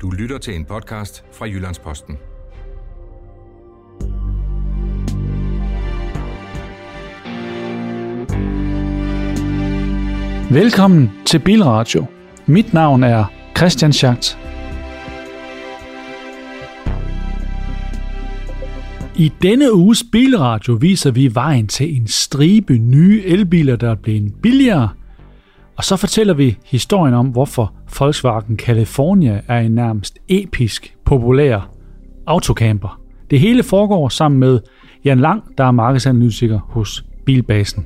Du lytter til en podcast fra Jyllands-Posten. Velkommen til Bilradio. Mit navn er Christian Schacht. I denne uges Bilradio viser vi vejen til en stribe nye elbiler, der er blevet billigere. Og så fortæller vi historien om, hvorfor Volkswagen California er en nærmest episk populær autocamper. Det hele foregår sammen med Jan Lang, der er markedsanalytiker hos Bilbasen.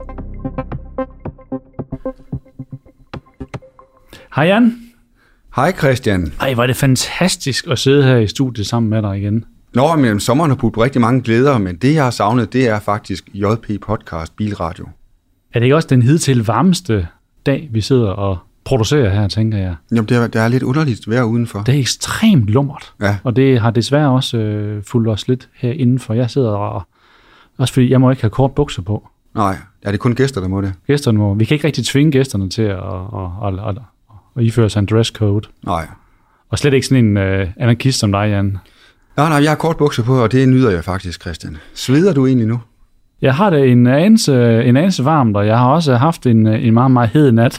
Hej Jan. Hej Christian. Ej, hvor er det fantastisk at sidde her i studiet sammen med dig igen. Nå, men sommeren har budt rigtig mange glæder, men det jeg har savnet, det er faktisk JP Podcast Bilradio. Er det ikke også den hidtil varmeste dag, vi sidder og producerer her, tænker jeg? Jamen, det er lidt underligt vejr udenfor. Det er ekstremt lummert, ja. Og det har desværre også fulgt os lidt her indenfor. Jeg sidder og... Også fordi jeg må ikke have kort bukser på. Nej, er det kun gæster, der må det? Gæsterne må... Vi kan ikke rigtig tvinge gæsterne til at iføre sig en dresscode. Nej. Og slet ikke sådan en anarkist som dig, Jan. Nej, jeg har kort bukser på, og det nyder jeg faktisk, Christian. Sveder du egentlig nu? Jeg har det en anelse varmt, og jeg har også haft en meget, meget hed nat.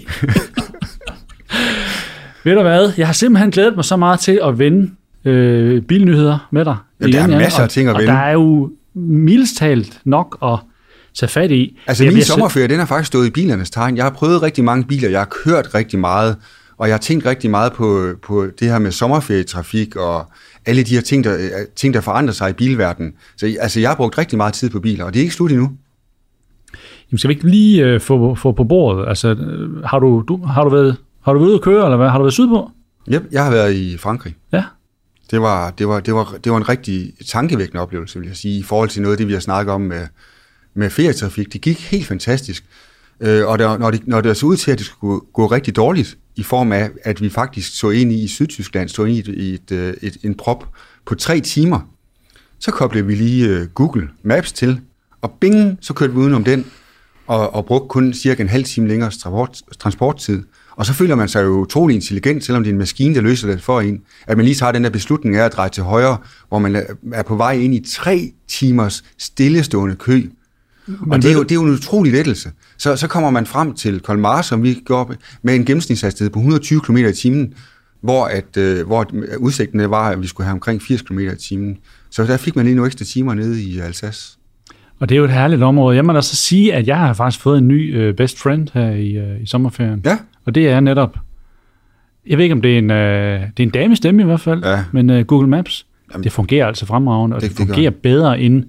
Ved du hvad? Jeg har simpelthen glædet mig så meget til at vende bilnyheder med dig. Ja, der er masser af ting at vende. Og der er jo mildest talt nok at tage fat i. Altså min sommerferie, den har faktisk stået i bilernes tegn. Jeg har prøvet rigtig mange biler, jeg har kørt rigtig meget, og jeg har tænkt rigtig meget på det her med sommerferietrafik og alle de her ting, der forandrer sig i bilverdenen. Så altså, jeg har brugt rigtig meget tid på biler, og det er ikke slut endnu. Jamen, skal vi ikke lige få på bordet? Altså, har du været ude at køre, eller hvad? Har du været sydpå? Yep, jeg har været i Frankrig. Ja. Det var en rigtig tankevækkende oplevelse, vil jeg sige, i forhold til noget af det, vi har snakket om med ferietrafik. Det gik helt fantastisk. Og når det så ud til, at det skulle gå rigtig dårligt, i form af, at vi faktisk så ind i Sydtyskland, stod ind i en prop på 3 timer, så koblede vi lige Google Maps til, og bing, så kørte vi udenom den, og brugte kun cirka en halv time længere transporttid. Og så føler man sig jo utrolig intelligent, selvom det er en maskine, der løser det for en, at man lige tager den der beslutning af at dreje til højre, hvor man er på vej ind i 3 timers stillestående kø. Og det er jo en utrolig lettelse. Så kommer man frem til Colmar, som vi går med en gennemsnitshastighed på 120 km i timen, hvor udsigten var, at vi skulle have omkring 80 km i timen. Så der fik man lige nogle ekstra timer nede i Alsace. Og det er jo et herligt område. Jeg må da så sige, at jeg har faktisk fået en ny best friend her i sommerferien. Ja. Og det er netop, jeg ved ikke om det er en damestemme i hvert fald, ja. Men Google Maps, jamen, det fungerer altså fremragende, og det fungerer bedre end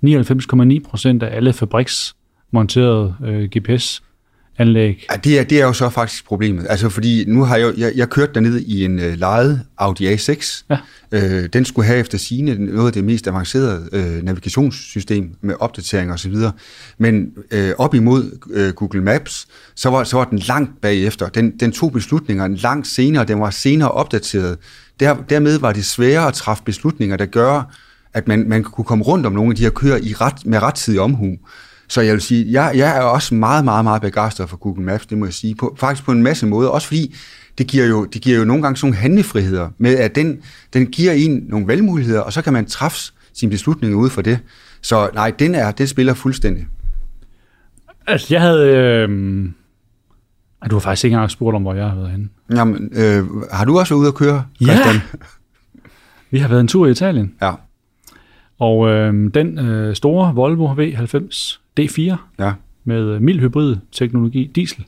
99,9% af alle fabriksmonterede GPS-anlæg. Ja, det er jo så faktisk problemet. Altså fordi nu har jeg kørt dernede i en lejet Audi A6. Ja. Den skulle have efter sigende noget af det mest avancerede navigationssystem med opdateringer osv. Men op imod Google Maps, så var den langt bagefter. Den tog beslutninger langt senere, den var senere opdateret. Dermed var det sværere at træffe beslutninger, der gør, at man kunne komme rundt om nogle af de her køer med rettidig omhu. Så jeg vil sige, jeg er også meget, meget, meget begejstret for Google Maps, det må jeg sige, faktisk på en masse måder, også fordi det giver jo nogle gange sådan nogle handlefriheder, med at den giver en nogle valgmuligheder, og så kan man træffe sine beslutninger ud for det. Så nej, den spiller fuldstændig. Altså, jeg havde... Du har faktisk ikke engang spurgt om, hvor jeg har været henne. Jamen, har du også været ude at køre, Christian? Ja! Vi har været en tur i Italien. Ja. Og den store Volvo V90 D4 ja. Med mild hybrid teknologi diesel,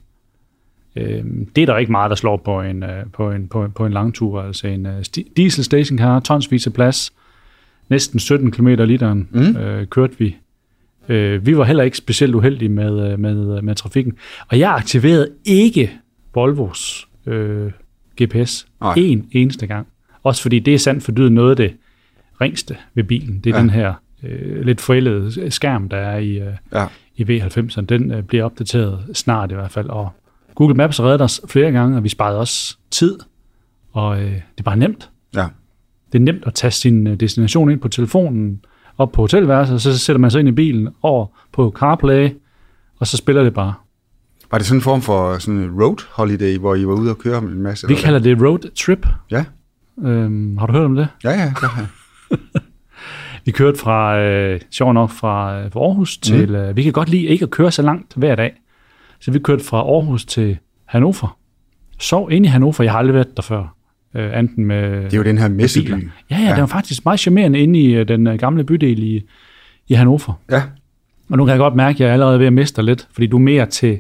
det er der ikke meget, der slår på en lang tur. Altså en diesel stationcar, tonsvis af plads, næsten 17 km literen kørte vi. Vi var heller ikke specielt uheldige med trafikken. Og jeg aktiverede ikke Volvos GPS en eneste gang. Også fordi det er sandt for dyden noget af det ringste ved bilen. Det er den her lidt forældede skærm, der er i V90'eren. Den bliver opdateret snart i hvert fald. Og Google Maps har reddet os flere gange, og vi sparede også tid. Og det er bare nemt. Ja. Det er nemt at tage sin destination ind på telefonen, op på hotelværelset, og så sætter man sig ind i bilen over på CarPlay, og så spiller det bare. Var det sådan en form for sådan en road holiday, hvor I var ude og køre med en masse? Vi kalder det road trip. Ja. Har du hørt om det? Ja. Vi kørte sjovt nok fra Aarhus til... vi kan godt lide ikke at køre så langt hver dag. Så vi kørte fra Aarhus til Hannover. Sov inde i Hannover. Jeg har aldrig været der før. Enten med det er jo den her messeby. Ja, det var faktisk meget charmerende inde i den gamle bydel i Hannover. Ja. Og nu kan jeg godt mærke, at jeg er allerede ved at miste lidt, fordi du er mere til...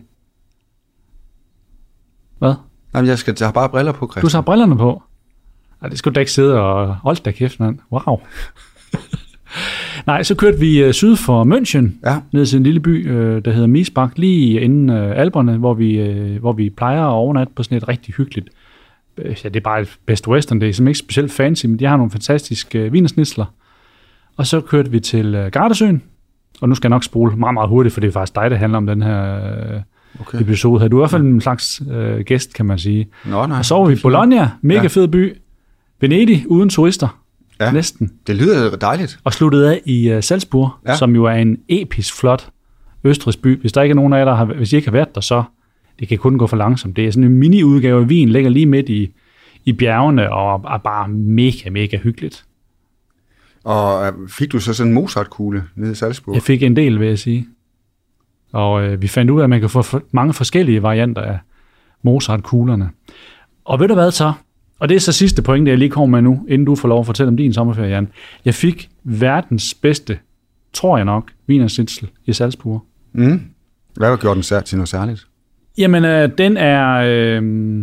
Hvad? Nej, jeg har bare briller på, Christian. Du tager brillerne på? Nej, det skulle du da ikke sidde og... Hold da kæft, mand. Wow. Nej, så kørte vi syd for München, ned til en lille by, der hedder Miesbach, lige inden Alperne, hvor vi plejer at overnatte på sådan et rigtig hyggeligt... Ja, det er bare et Best Western, det er simpelthen ikke specielt fancy, men de har nogle fantastiske wienersnitsler. Og så kørte vi til Gardasøen, og nu skal jeg nok spole meget, meget hurtigt, for det er faktisk dig, der handler om den her episode her. Du er i hvert fald en slags gæst, kan man sige. Og så var vi i Bologna, mega fed by. Venedig, uden turister. Ja, næsten. Det lyder dejligt. Og sluttede af i Salzburg, som jo er en episk flot østrigsk by. Hvis der ikke er nogen af jer, hvis I ikke har været der, så det kan kun gå for langsomt. Det er sådan en mini-udgave af Wien, ligger lige midt i bjergene, og er bare mega, mega hyggeligt. Og fik du så sådan en Mozart-kugle nede i Salzburg? Jeg fik en del, vil jeg sige. Og vi fandt ud af, at man kan få mange forskellige varianter af Mozart-kuglerne. Og ved du hvad så? Og det er så sidste pointe, jeg lige kommer med nu, inden du får lov at fortælle om din sommerferie, Jan. Jeg fik verdens bedste, tror jeg nok, wienersnitzel i Salzburg. Hvad har gjort den til noget særligt? Jamen, den er...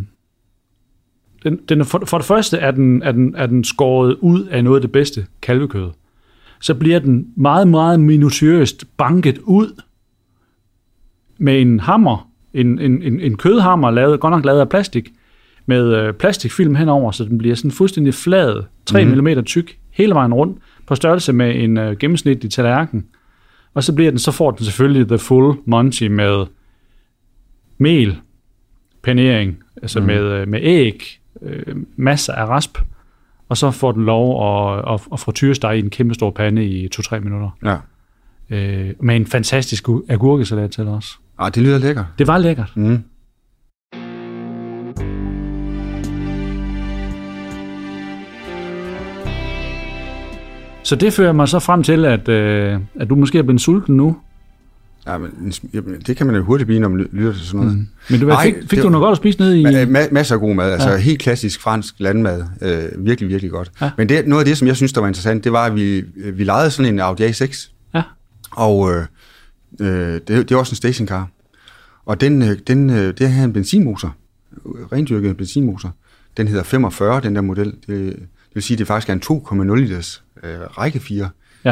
for det første er den skåret ud af noget af det bedste kalvekød. Så bliver den meget, meget minutiøst banket ud med en hammer, en kødhammer, godt nok lavet af plastik, med plastikfilm henover, så den bliver sådan fuldstændig flad, 3 mm tyk, hele vejen rundt, på størrelse med en gennemsnitlig tallerken. Og så får den selvfølgelig the full Monty med mel, panering, altså med æg, masser af rasp, og så får den lov at frityrestege i en kæmpe stor pande i 2-3 minutter. Ja. Med en fantastisk agurkesalat til os. Det lyder lækkert. Det var lækkert. Så det fører mig så frem til, at du måske er blevet sulten nu. Ja, men det kan man jo hurtigt blive, når man lytter til sådan noget. Men fik du noget godt at spise nede i... Masser af god mad, altså helt klassisk fransk landmad. Virkelig, virkelig godt. Ja. Men noget af det, som jeg synes, der var interessant, det var, at vi lejede sådan en Audi A6. Ja. Og det var også en stationcar. Og det havde en benzinmotor, rendyrket benzinmotor. Den hedder 45, den der model. Det vil sige, at det faktisk er en 2,0 liters række 4,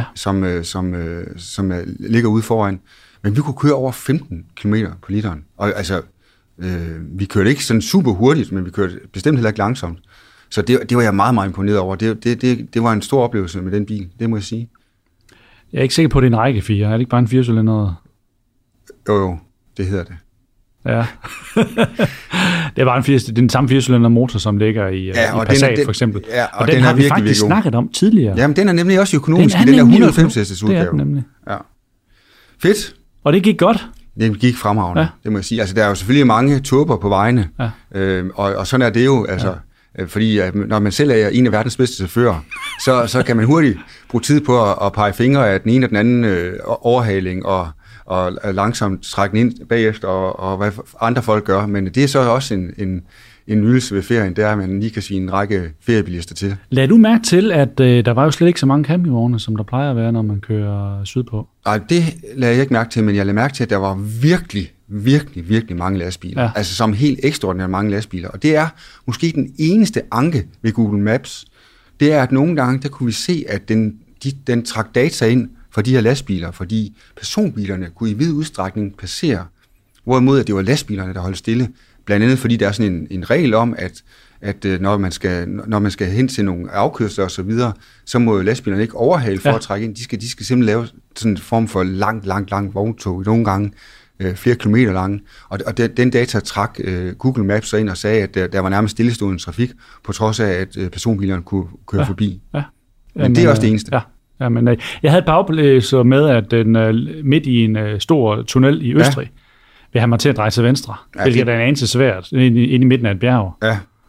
som ligger ude foran. Men vi kunne køre over 15 km på literen. Og altså, vi kørte ikke sådan super hurtigt, men vi kørte bestemt heller ikke langsomt. Så det var jeg meget, meget imponeret over. Det var en stor oplevelse med den bil, det må jeg sige. Jeg er ikke sikker på, at det er en række 4. Er det ikke bare en 4-cylinder? Jo, det hedder det. Ja. Det var den samme 4-cylinder motor, som ligger i Passat for eksempel. Ja, og den har vi faktisk snakket om tidligere. Jamen, den er nemlig også økonomisk. Den er 190 hestes udgave. Det er den nemlig. Ja. Fedt. Og det gik godt. Det gik fremragende, det må jeg sige. Altså, der er jo selvfølgelig mange turber på vejene, og sådan er det jo, altså, fordi når man selv er en af verdens bedste chauffører, så kan man hurtigt bruge tid på at pege fingre af den ene og den anden overhaling, og langsomt trække den ind bagefter, og hvad andre folk gør. Men det er så også en nydelse ved ferien, det er, at man lige kan sige en række feriebilister til. Lad du mærke til, at der var jo slet ikke så mange campingvogne, som der plejer at være, når man kører sydpå? Nej, det lagde jeg ikke mærke til, men jeg lagde mærke til, at der var virkelig, virkelig, virkelig mange lastbiler. Ja. Altså som helt ekstraordinært mange lastbiler. Og det er måske den eneste anke ved Google Maps, det er, at nogle gange, der kunne vi se, at den trak data ind for de her lastbiler, fordi personbilerne kunne i vid udstrækning passere, hvorimod at det var lastbilerne, der holdt stille. Blandt andet fordi der er sådan en regel om, at når man skal hen til nogle afkørsler og så videre, så må lastbilerne ikke overhale for at trække ind. De skal simpelthen lave sådan en form for langt vogntog, nogle gange flere kilometer lange. Og den data trak Google Maps ind og sagde, at der var nærmest stillestående trafik, på trods af, at personbilerne kunne køre forbi. Ja. Men det er også det eneste. Ja. Ja, men jeg havde et par oplevelser med, at den midt i en stor tunnel i Østrig vil have mig til at dreje til venstre, hvilket er en anelse svært, inde i midten af et bjerg. Ja.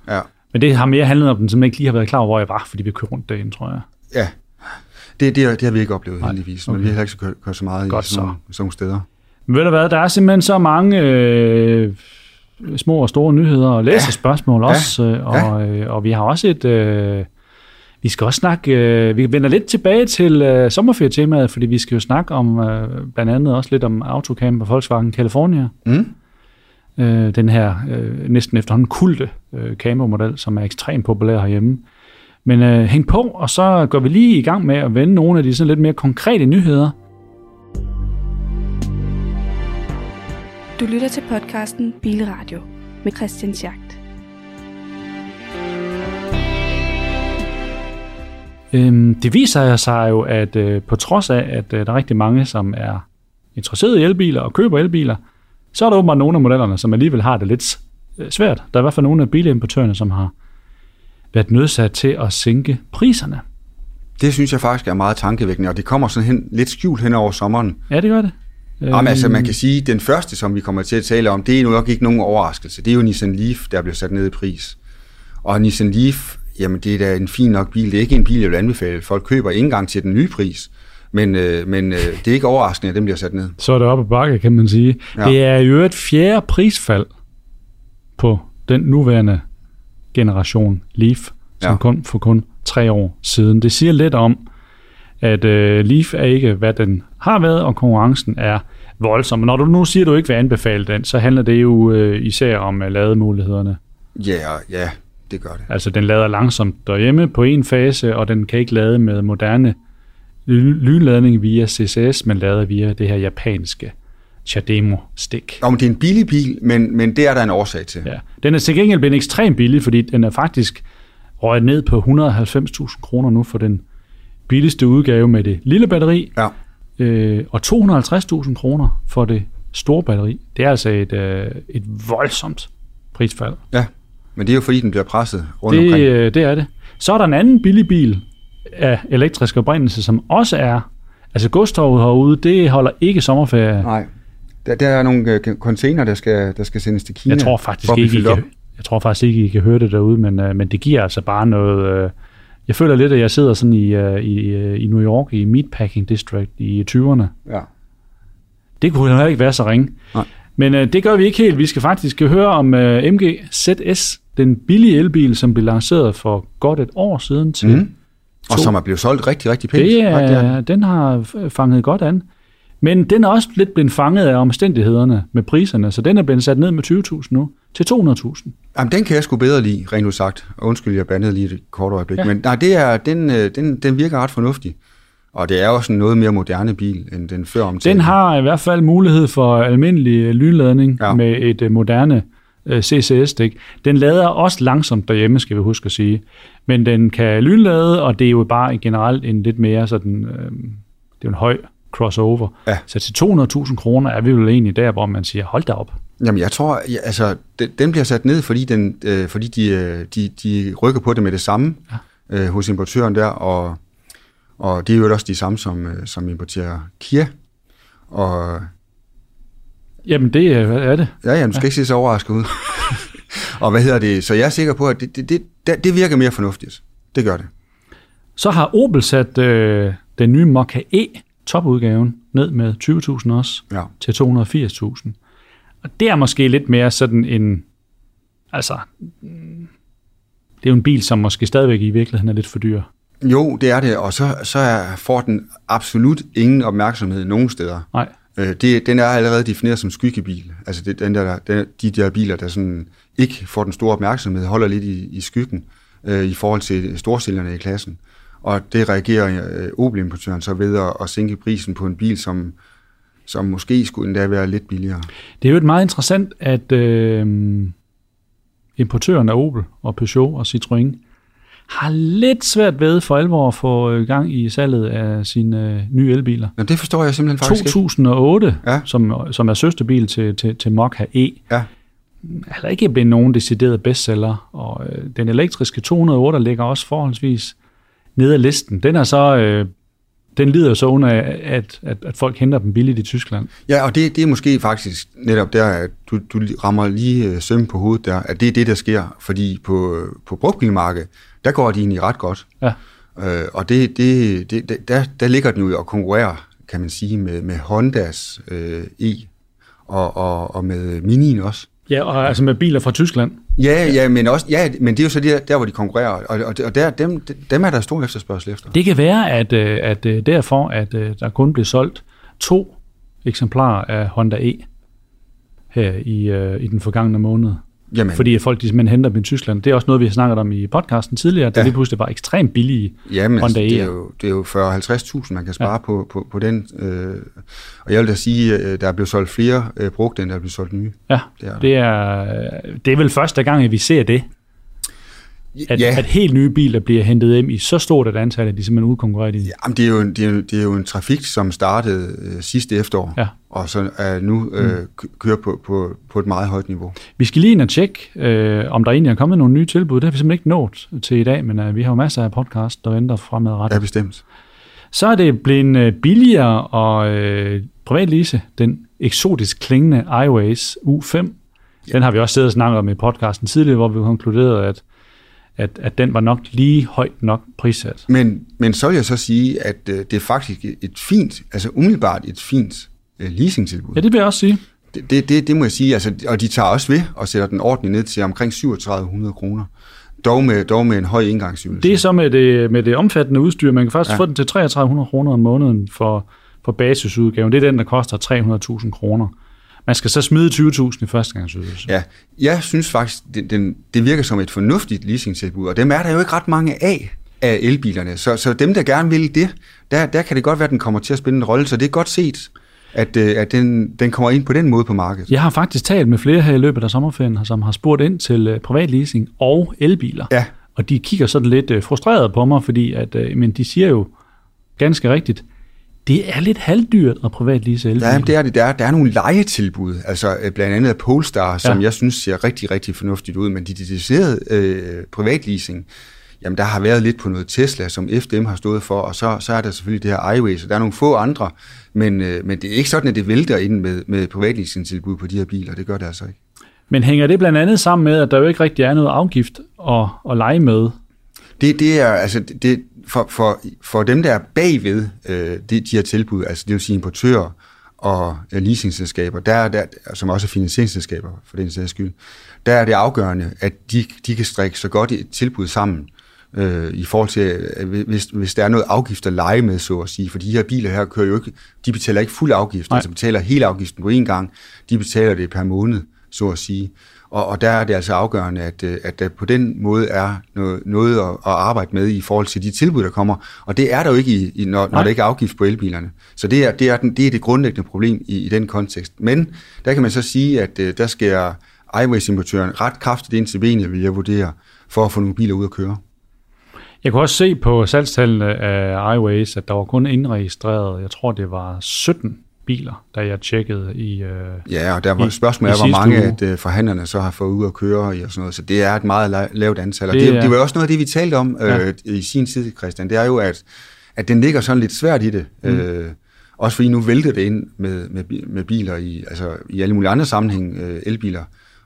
Men det har mere handlet om den, som ikke lige har været klar over, hvor jeg var, fordi vi kørte rundt derinde, tror jeg. Ja, det har vi ikke oplevet heldigvis, men vi har heller ikke kørt så meget i sådan nogle steder. Men ved du hvad, der er simpelthen så mange små og store nyheder og læserspørgsmål også, og vi har også vi skal også snakke, vi vender lidt tilbage til sommerferietemaet, fordi vi skal jo snakke om blandt andet også lidt om Autocamper Volkswagen California. Den her næsten efterhånden kulte campermodel, som er ekstremt populær herhjemme. Men hæng på, og så går vi lige i gang med at vende nogle af de sådan lidt mere konkrete nyheder. Du lytter til podcasten Bilradio med Christian Schacht. Det viser sig jo, at på trods af, at der er rigtig mange, som er interesseret i elbiler og køber elbiler, så er der åbenbart nogle af modellerne, som alligevel har det lidt svært. Der er i hvert fald nogle af bilimportørerne, som har været nødsat til at sænke priserne. Det synes jeg faktisk er meget tankevækkende, og det kommer sådan lidt skjult hen over sommeren. Ja, det gør det. Altså man kan sige, at den første, som vi kommer til at tale om, det er nok ikke nogen overraskelse. Det er jo Nissan Leaf, der bliver sat ned i pris. Og Nissan Leaf, jamen det er da en fin nok bil. Det er ikke en bil, jeg vil anbefale. Folk køber ikke engang til den nye pris. Men det er ikke overraskende, at den bliver sat ned. Så er det op ad bakke, kan man sige. Ja. Det er jo et fjerde prisfald på den nuværende generation Leaf, som kun for 3 år siden. Det siger lidt om, at Leaf er ikke, hvad den har været, og konkurrencen er voldsom. Når du nu siger, at du ikke vil anbefale den, så handler det jo især om lademulighederne. Ja, det gør det. Altså, den lader langsomt derhjemme på en fase, og den kan ikke lade med moderne lynladning via CCS, men lader via det her japanske CHAdeMO-stik. Det er en billig bil, men det er der en årsag til. Ja. Den er til gengæld blevet ekstremt billig, fordi den er faktisk røget ned på 190.000 kroner nu for den billigste udgave med det lille batteri, og 250.000 kroner for det store batteri. Det er altså et voldsomt prisfald. Ja, men det er jo fordi, den bliver presset rundt omkring. Det er det. Så er der en anden billig bil af elektrisk oprindelse, som også er, altså godstoget herude, det holder ikke sommerferie. Nej, der er nogle container, der skal sendes til Kina. Jeg tror faktisk ikke, I kan høre det derude, men det giver altså bare noget. Jeg føler lidt, at jeg sidder sådan i New York, i Meatpacking District i 20'erne. Ja. Det kunne heller ikke være så ringe. Nej. Men det gør vi ikke helt. Vi skal faktisk høre om MG ZS, den billige elbil, som blev lanceret for godt et år siden til og som er blevet solgt rigtig, rigtig pænt. Den har fanget godt an. Men den er også lidt blevet fanget af omstændighederne med priserne, så den er blevet sat ned med 20.000 nu til 200.000. Jamen, den kan jeg sgu bedre lide, rent udsagt. Undskyld, jeg bandede lige et kort øjeblik. Ja. Men nej, den virker ret fornuftig. Og det er også en noget mere moderne bil, end den før omtalte. Den har i hvert fald mulighed for almindelig lynladning med et moderne CCS-stik. Den lader også langsomt derhjemme, skal vi huske at sige. Men den kan lynlade, og det er jo bare generelt en lidt mere sådan, det er jo en høj crossover. Ja. Så til 200.000 kroner er vi jo egentlig der, hvor man siger, hold da op. Jamen jeg tror, altså den bliver sat ned, fordi de rykker på det med det samme hos importøren der, og det er jo også de samme, som importerer Kia. Og jamen det er det. Ja, du skal ikke se så overrasket ud. Og hvad hedder det? Så jeg er sikker på, at det virker mere fornuftigt. Det gør det. Så har Opel sat den nye Mokka E topudgaven ned med 20.000 også til 280.000. Og det er måske lidt mere sådan en, altså, det er jo en bil, som måske stadigvæk i virkeligheden er lidt for dyr. Jo, det er det, og så får den absolut ingen opmærksomhed nogen steder. Nej. Den er allerede defineret som skyggebil. Altså de der biler, der sådan ikke får den store opmærksomhed, holder lidt i skyggen i forhold til storsælgerne i klassen. Og det reagerer Opel-importøren så ved at sænke prisen på en bil, som måske skulle endda være lidt billigere. Det er jo et meget interessant, at importøren af Opel og Peugeot og Citroën har lidt svært ved for alvor at få gang i salget af sine nye elbiler. Ja, det forstår jeg simpelthen faktisk 2008, som er søsterbil til Mokka E, er ikke blevet nogen decideret bestseller, og den elektriske 208 ligger også forholdsvis nede af listen. Den er så den lider så under, at folk henter dem billigt i Tyskland. Ja, og det er måske faktisk netop der, at du rammer lige søm på hovedet der, at det er det, der sker. Fordi på brugtbilmarkedet, der går de egentlig ret godt. Ja. Og der ligger den jo og konkurrerer, kan man sige, med Hondas E og med Minien også. Ja, og altså med biler fra Tyskland. Ja, men det er jo så der hvor de konkurrerer, og dem er der stor efterspørgsel efter. Det kan være, at derfor, at der kun blev solgt 2 eksemplarer af Honda E her i den forgangne måned. Jamen. Fordi folk de simpelthen henter dem i Tyskland. Det er også noget, vi har snakket om i podcasten tidligere, da lige pludselig var ekstremt billige Honda E. Det er jo 40-50.000, man kan spare på den. Og jeg vil da sige, at der er blevet solgt flere brugte, end der er blevet solgt nye. Ja, det er vel første gang, at vi ser det. At helt nye biler bliver hentet hjem i så stort et antal, at de simpelthen udkonkurrerer i. Jamen, det er jo en trafik, som startede sidste efterår, og så er nu kører på et meget højt niveau. Vi skal lige ind og tjekke, om der egentlig er kommet nogle nye tilbud. Det har vi simpelthen ikke nået til i dag, men vi har jo masser af podcast, der venter fremadrettet. Ja, bestemt. Så er det blevet billigere og privatlease den eksotisk klingende iWays U5. Den har vi også siddet og snakket om i podcasten tidligere, hvor vi konkluderede, at den var nok lige højt nok prissat. Men så vil jeg så sige, at det er faktisk et fint, altså umiddelbart et fint leasingtilbud. Ja, det vil jeg også sige. Det må jeg sige, altså, og de tager også ved og sætter den ordentligt ned til omkring 3700 kroner. Dog med en høj indgangsydelse. Det er så med det omfattende udstyr. Man kan faktisk få den til 3300 kroner om måneden for basisudgaven. Det er den, der koster 300.000 kroner. Man skal så smide 20.000 i førstegangsydelse. Ja, jeg synes faktisk, det virker som et fornuftigt leasingtilbud, og dem er der jo ikke ret mange af elbilerne. Så dem, der gerne vil det, der kan det godt være, at den kommer til at spille en rolle. Så det er godt set, at den kommer ind på den måde på markedet. Jeg har faktisk talt med flere her i løbet af sommerferien, som har spurgt ind til privatleasing og elbiler. Ja. Og de kigger sådan lidt frustreret på mig, fordi men de siger jo ganske rigtigt, det er lidt halvdyrt at privatlease elbiler. Ja, det er det. Der er nogle lejetilbud, altså blandt andet af Polestar, som jeg synes ser rigtig, rigtig fornuftigt ud, men de dedicerede privatleasing, jamen der har været lidt på noget Tesla, som FDM har stået for, og så er der selvfølgelig det her iWays, og der er nogle få andre, men det er ikke sådan, at det vælter ind med privatleasingtilbud på de her biler. Det gør det altså ikke. Men hænger det blandt andet sammen med, at der jo ikke rigtig er noget afgift at lege med? Det er altså det for dem, der er bagved de her tilbud, altså det vil sige importører og leasingselskaber, der, som også er finansieringsselskaber for den sags skyld, der er det afgørende, at de kan strikke så godt et tilbud sammen i forhold til, hvis der er noget afgift at lege med, så at sige. For de her biler her kører jo ikke, de betaler ikke fuld afgift, altså betaler hele afgiften på én gang, de betaler det per måned, så at sige. Og der er det altså afgørende, at der på den måde er noget at arbejde med i forhold til de tilbud, der kommer. Og det er der jo ikke, når der ikke er afgift på elbilerne. Så det er det grundlæggende problem i den kontekst. Men der kan man så sige, at der skal iWays-importøren ret kraftigt ind til benet, vil jeg vurdere, for at få nogle biler ud at køre. Jeg kunne også se på salgstallene af iWays, at der var kun indregistreret, jeg tror det var 17 biler, da jeg tjekkede i ja, og der var spørgsmålet hvor mange at forhandlerne så har fået ud at køre i og sådan noget, så det er et meget lavt antal. Og det var også noget af det, vi talte om i sin tid, Christian. Det er jo, at den ligger sådan lidt svært i det. Også fordi nu vælter det ind med biler i alle mulige andre sammenhæng, elbiler.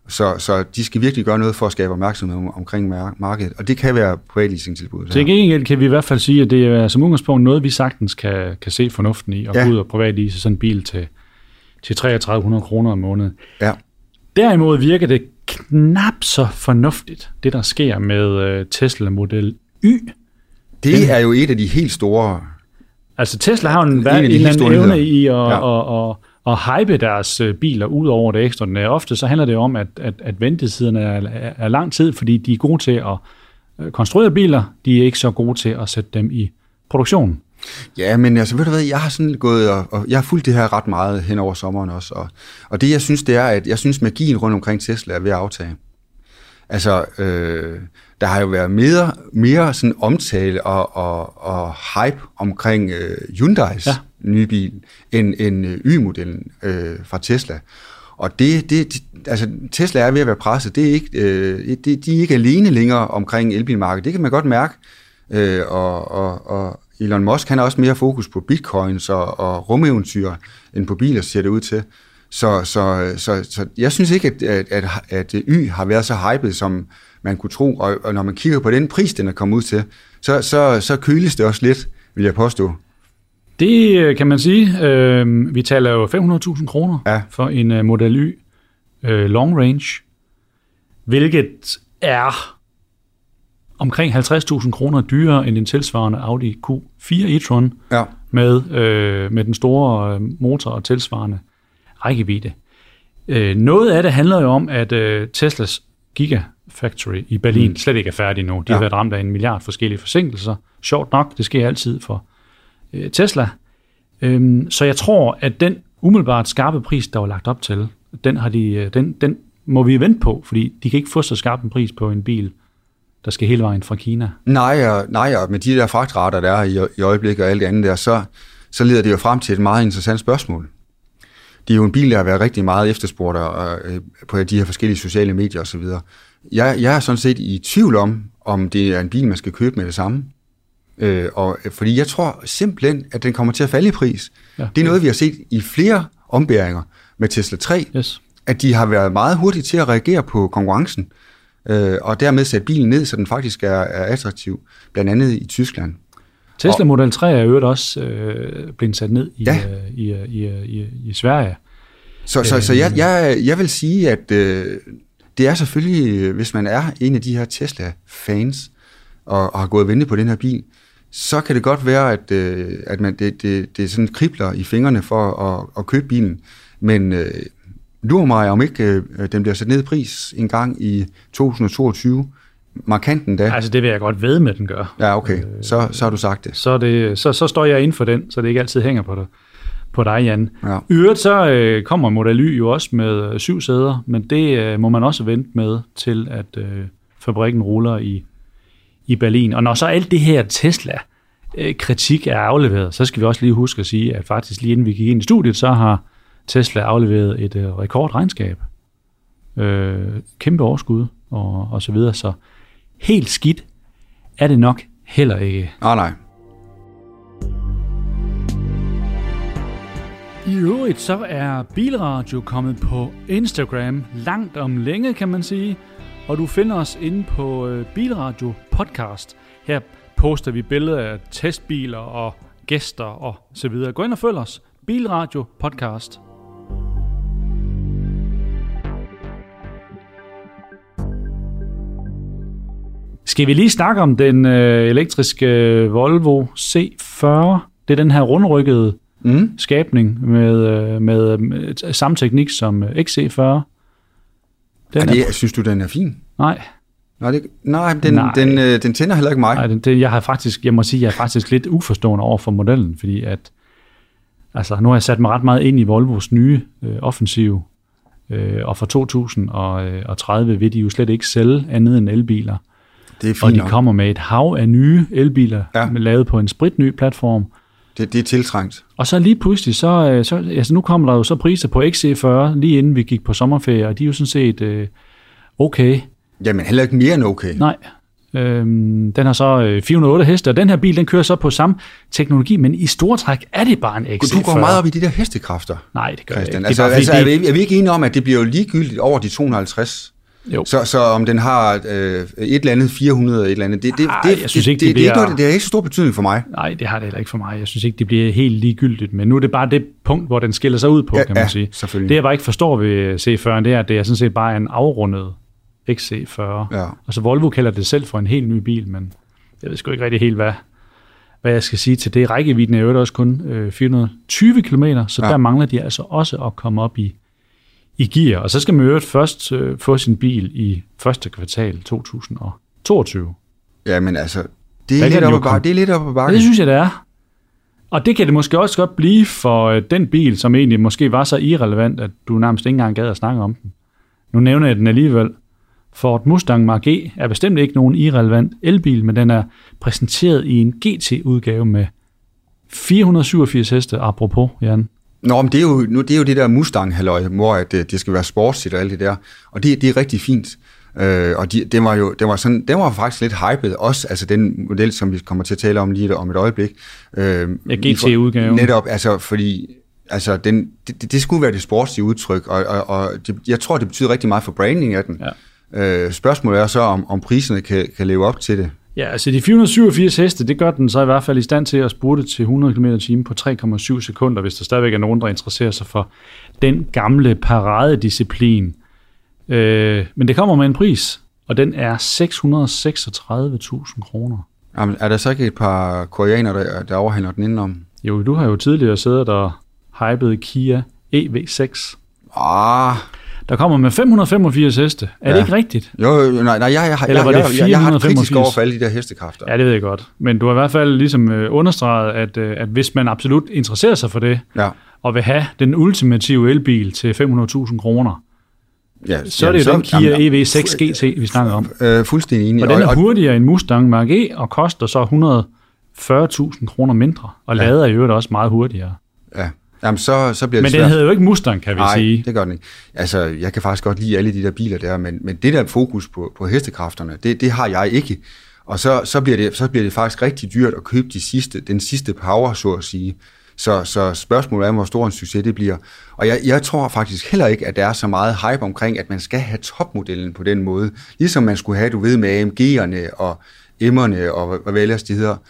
Så de skal virkelig gøre noget for at skabe opmærksomhed omkring markedet, og det kan være privatleasingtilbud. Til gengæld kan vi i hvert fald sige, at det er som udgangspunkt noget, vi sagtens kan se fornuften i, at gå ud og privatlease sådan en bil til 3.300 kroner om måneden. Ja. Derimod virker det knap så fornuftigt, det der sker med Tesla Model Y. Det er jo et af de helt store... Altså Tesla har en eller anden evne i at hype deres biler ud over det ekstraordinære. Ofte så handler det om, at ventetiden er lang tid, fordi de er gode til at konstruere biler, de er ikke så gode til at sætte dem i produktion. Ja, men altså, ved du hvad, jeg har sådan gået, og jeg har fulgt det her ret meget hen over sommeren også, og det jeg synes, det er, at jeg synes, magien rundt omkring Tesla er ved at aftage. Altså, der har jo været mere sådan omtale og hype omkring Hyundais nye bil, end Y-modellen fra Tesla. Og altså Tesla er ved at være presset. Det er ikke, de er ikke alene længere omkring elbilmarkedet. Det kan man godt mærke. Og Elon Musk, han har også mere fokus på bitcoins og rumeventyr, end på biler, ser det ud til. Så jeg synes ikke, at Y har været så hypet, som man kunne tro, og når man kigger på den pris, den er kommet ud til, så køles det også lidt, vil jeg påstå. Det kan man sige. Vi taler jo 500.000 kroner for en Model Y long range, hvilket er omkring 50.000 kroner dyrere end en tilsvarende Audi Q4 e-tron med den store motor og tilsvarende rækkevidde. Noget af det handler jo om, at Teslas Gigafactory i Berlin slet ikke er færdig nu. De har været ramt af 1 milliard forskellige forsinkelser. Sjovt nok, det sker altid for Tesla. Så jeg tror, at den umiddelbart skarpe pris, der var lagt op til, den må vi vente på, fordi de kan ikke få så skarp en pris på en bil, der skal hele vejen fra Kina. Nej, og med de der fragtrater, der er i øjeblikket og alt det andet der, så leder det jo frem til et meget interessant spørgsmål. Det er jo en bil, der har været rigtig meget efterspurgt på de her forskellige sociale medier osv. Jeg er sådan set i tvivl om det er en bil, man skal købe med det samme. Fordi jeg tror simpelthen, at den kommer til at falde i pris. Ja. Det er noget, vi har set i flere ombæringer med Tesla 3, at de har været meget hurtige til at reagere på konkurrencen, og dermed sætte bilen ned, så den faktisk er attraktiv, blandt andet i Tyskland. Tesla Model 3 er jo også blevet sat ned i Sverige. Så jeg vil sige, at det er selvfølgelig, hvis man er en af de her Tesla-fans, og har gået og ventet på den her bil, så kan det godt være, at man, det sådan kribler i fingrene for at købe bilen. Men lurer mig, om ikke den bliver sat ned i pris en gang i 2022, markant endda. Altså det vil jeg godt ved med, den gør. Ja, okay. Så har du sagt det. Så står jeg inden for den, så det ikke altid hænger på dig, Jan. Ja. I øvrigt så kommer Model Y jo også med 7 sæder, men det må man også vente med til, at fabrikken ruller i Berlin. Og når så alt det her Tesla-kritik er afleveret, så skal vi også lige huske at sige, at faktisk lige inden vi gik ind i studiet, så har Tesla afleveret et rekordregnskab. Kæmpe overskud og så videre. Så helt skidt er det nok heller ikke. Nej. I øvrigt så er Bilradio kommet på Instagram langt om længe, kan man sige. Og du finder os inde på Bilradio Podcast. Her poster vi billeder af testbiler og gæster og så videre. Gå ind og følg os. Bilradio Podcast. Skal vi lige snakke om den elektriske Volvo C40? Det er den her rundrykkede skabning med samme teknik som XC40. Synes du, den er fin? Nej. Den tænder heller ikke mig. Nej, jeg må sige, jeg er faktisk lidt uforstående over for modellen, fordi at altså, nu har jeg sat mig ret meget ind i Volvos nye offensiv, og fra 2030 vil de jo slet ikke sælge andet end elbiler. Det er fint, og de kommer med et hav af nye elbiler, lavet på en spritny platform. Det er tiltrængt. Og så lige pludselig, så nu kommer der jo så priser på XC40, lige inden vi gik på sommerferie, og de er jo sådan set okay. Jamen heller ikke mere end okay. Nej. Den har så 408 heste, og den her bil, den kører så på samme teknologi, men i store træk er det bare en XC40. Du går meget op i de der hestekræfter. Nej, det gør jeg ikke. Er vi ikke enige om, at det bliver jo ligegyldigt over de 250? Jo. Så om den har et eller andet 400 et eller andet, det er ikke så stor betydning for mig. Nej, det har det heller ikke for mig. Jeg synes ikke, det bliver helt ligegyldigt, men nu er det bare det punkt, hvor den skiller sig ud på, kan man sige. Det jeg bare ikke forstår ved C40, det er, at det er sådan set bare en afrundet XC40. Ja. Og så Volvo kalder det selv for en helt ny bil, men jeg ved sgu ikke rigtig helt, hvad jeg skal sige til det. Rækkevidden er jo også kun 420 km, så der mangler de altså også at komme op i gear. Og så skal man jo først få sin bil i første kvartal 2022. Ja, men altså, det er lidt op ad bakken. Det synes jeg, det er. Og det kan det måske også godt blive for den bil, som egentlig måske var så irrelevant, at du nærmest ikke engang gad at snakke om den. Nu nævner jeg den alligevel. Ford Mustang Mach-E er bestemt ikke nogen irrelevant elbil, men den er præsenteret i en GT-udgave med 487 heste, apropos, Jan. Nå, men det er jo det der Mustang-halløj, hvor det skal være sportsigt og alt det der, og det er rigtig fint. Og den var faktisk lidt hyped også, altså den model, som vi kommer til at tale om lige om et øjeblik. GT-udgaven. Netop, altså fordi altså det skulle være det sportslige udtryk, og jeg tror, det betyder rigtig meget for branding af den. Ja. Spørgsmålet er så, om priserne kan leve op til det. Ja, altså de 487 heste, det gør den så i hvert fald i stand til at spurte til 100 km/t på 3,7 sekunder, hvis der stadigvæk er nogen, der interesserer sig for den gamle paradedisciplin. Men det kommer med en pris, og den er 636.000 kroner. Jamen, er der så ikke et par koreanere, der overhandler den indenom? Jo, du har jo tidligere siddet og hypet Kia EV6. Der kommer med 585 heste. Er det ikke rigtigt? Jo, nej, jeg har kritisk over for alle de der hestekræfter. Ja, det ved jeg godt. Men du har i hvert fald ligesom understreget, at hvis man absolut interesserer sig for det, og vil have den ultimative elbil til 500.000 kroner, så er det jo den Kia EV6 GT, vi snakker om. Fuldstændig enig. Og den er hurtigere end Mustang Mach-E, og koster så 140.000 kroner mindre, og lader i øvrigt også meget hurtigere. Ja. Jamen, så bliver det men svært. Den hedder jo ikke Mustang, kan vi sige. Nej, det gør den ikke. Altså, jeg kan faktisk godt lide alle de der biler der, men det der fokus på hestekræfterne, det har jeg ikke. Og så bliver det faktisk rigtig dyrt at købe den sidste power, så at sige. Så spørgsmålet er, hvor stor en succes det bliver. Og jeg tror faktisk heller ikke, at der er så meget hype omkring, at man skal have topmodellen på den måde. Ligesom man skulle have, du ved, med AMG'erne og M'erne og hvad ellers de hedder.